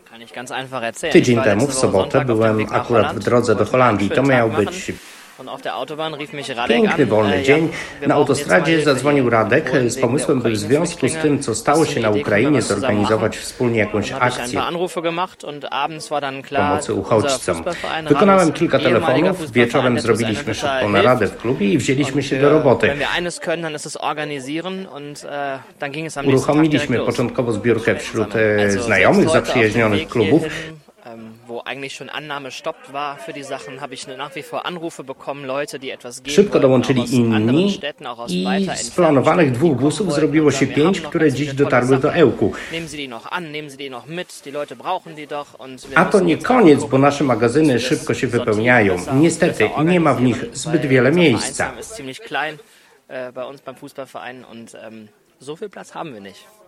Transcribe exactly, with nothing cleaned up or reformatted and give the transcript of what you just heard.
Tydzień temu, w sobotę, byłem akurat w drodze do Holandii. To miał być piękny, wolny dzień. Na autostradzie zadzwonił Radek z pomysłem, by w związku z tym, co stało się na Ukrainie, zorganizować wspólnie jakąś akcję pomocy uchodźcom. Wykonałem kilka telefonów, wieczorem zrobiliśmy szybką naradę w klubie i wzięliśmy się do roboty. Uruchomiliśmy początkowo zbiórkę wśród znajomych, zaprzyjaźnionych klubów. Szybko dołączyli inni i z planowanych dwóch busów zrobiło się pięć, które dziś dotarły do Ełku. A to nie koniec, bo nasze magazyny szybko się wypełniają. Niestety nie ma w nich zbyt wiele miejsca. So viel Platz haben wir nicht.